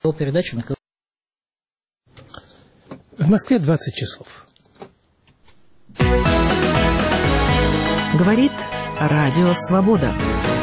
Передачу на... В Москве 20 часов. Говорит Радио Свобода.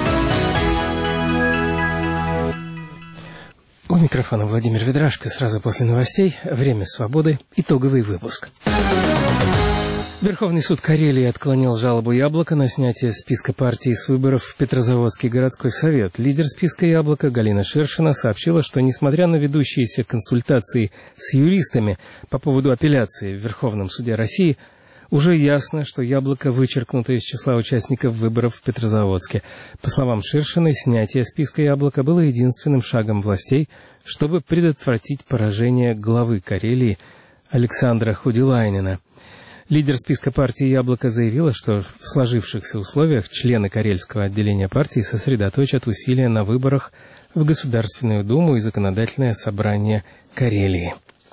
У микрофона Владимир Ведрашко. Сразу после новостей «Время свободы». Итоговый выпуск. Верховный суд Карелии отклонил жалобу «Яблоко» на снятие списка партий с выборов в Петрозаводский городской совет. Лидер списка «Яблоко» Галина Ширшина сообщила, что, несмотря на ведущиеся консультации с юристами по поводу апелляции в Верховном суде России, уже ясно, что «Яблоко» вычеркнуто из числа участников выборов в Петрозаводске. По словам Ширшиной, снятие списка «Яблоко» было единственным шагом властей, чтобы предотвратить поражение главы Карелии Александра Худилайнена. Лидер списка партии «Яблоко» заявила, что в сложившихся условиях члены карельского отделения партии сосредоточат усилия на выборах в Государственную Думу и Законодательное собрание Карелии.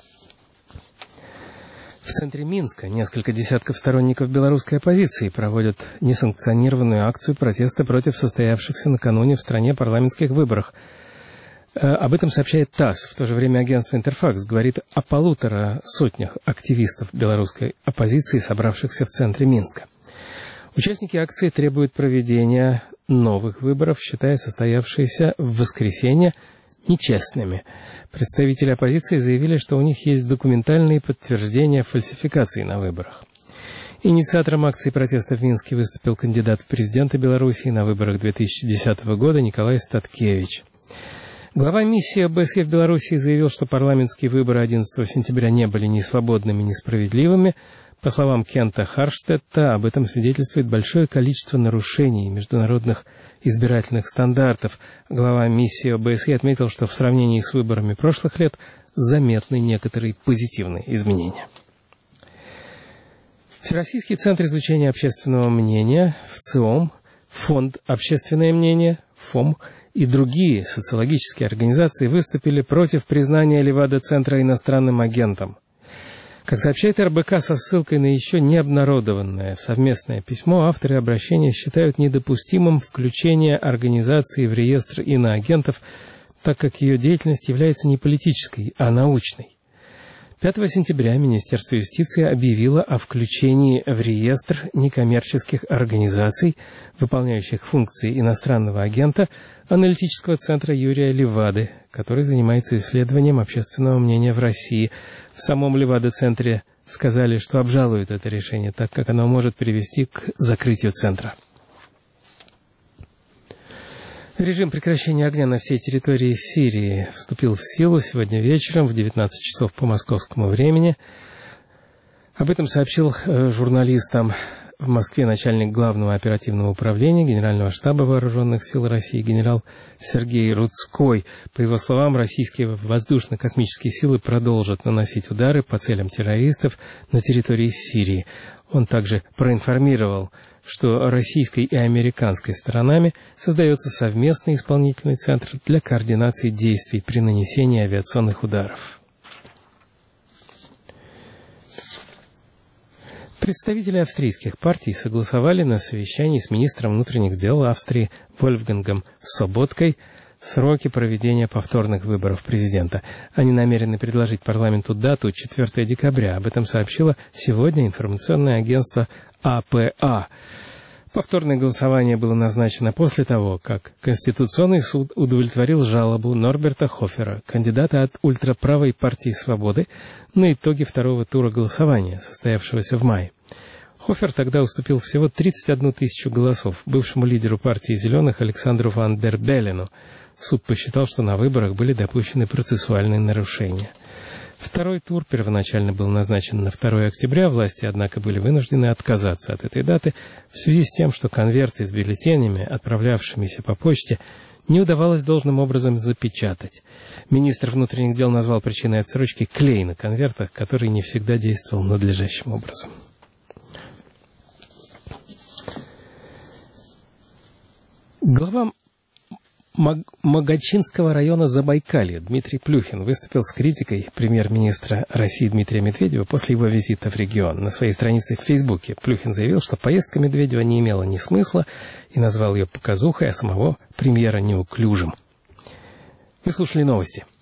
В центре Минска несколько десятков сторонников белорусской оппозиции проводят несанкционированную акцию протеста против состоявшихся накануне в стране парламентских выборов. Об этом сообщает ТАСС. В то же время агентство «Интерфакс» говорит о 150 активистов белорусской оппозиции, собравшихся в центре Минска. Участники акции требуют проведения новых выборов, считая состоявшиеся в воскресенье нечестными. Представители оппозиции заявили, что у них есть документальные подтверждения фальсификации на выборах. Инициатором акции протеста в Минске выступил кандидат в президенты Белоруссии на выборах 2010 года Николай Статкевич. Глава миссии ОБСЕ в Белоруссии заявил, что парламентские выборы 11 сентября не были ни свободными, ни справедливыми. По словам Кента Харштетта, об этом свидетельствует большое количество нарушений международных избирательных стандартов. Глава миссии ОБСЕ отметил, что в сравнении с выборами прошлых лет заметны некоторые позитивные изменения. Всероссийский центр изучения общественного мнения, ВЦИОМ, Фонд «Общественное мнение», ФОМ, и другие социологические организации выступили против признания Левада-центра иностранным агентом. Как сообщает РБК со ссылкой на еще не обнародованное совместное письмо, авторы обращения считают недопустимым включение организации в реестр иноагентов, так как ее деятельность является не политической, а научной. 5 сентября Министерство юстиции объявило о включении в реестр некоммерческих организаций, выполняющих функции иностранного агента, аналитического центра Юрия Левады, который занимается исследованием общественного мнения в России. В самом Левада-центре сказали, что обжалуют это решение, так как оно может привести к закрытию центра. Режим прекращения огня на всей территории Сирии вступил в силу сегодня вечером в 19 часов по московскому времени. Об этом сообщил журналистам в Москве начальник Главного оперативного управления Генерального штаба Вооруженных сил России генерал Сергей Рудской. По его словам, российские воздушно-космические силы продолжат наносить удары по целям террористов на территории Сирии. Он также проинформировал, что российской и американской сторонами создается совместный исполнительный центр для координации действий при нанесении авиационных ударов. Представители австрийских партий согласовали на совещании с министром внутренних дел Австрии Вольфгангом Соботкой сроки проведения повторных выборов президента. Они намерены предложить парламенту дату 4 декабря. Об этом сообщило сегодня информационное агентство АПА. Повторное голосование было назначено после того, как Конституционный суд удовлетворил жалобу Норберта Хофера, кандидата от ультраправой партии «Свободы», на итоги второго тура голосования, состоявшегося в мае. Хофер тогда уступил всего 31 тысячу голосов бывшему лидеру партии «Зеленых» Александру ван дер Беллену. Суд посчитал, что на выборах были допущены процессуальные нарушения. Второй тур первоначально был назначен на 2 октября. Власти, однако, были вынуждены отказаться от этой даты в связи с тем, что конверты с бюллетенями, отправлявшимися по почте, не удавалось должным образом запечатать. Министр внутренних дел назвал причиной отсрочки клей на конвертах, который не всегда действовал надлежащим образом. Глава Магачинского района Забайкалья Дмитрий Плюхин выступил с критикой премьер-министра России Дмитрия Медведева после его визита в регион. На своей странице в Фейсбуке Плюхин заявил, что поездка Медведева не имела ни смысла и назвал ее показухой, а самого премьера неуклюжим. Вы слушали новости.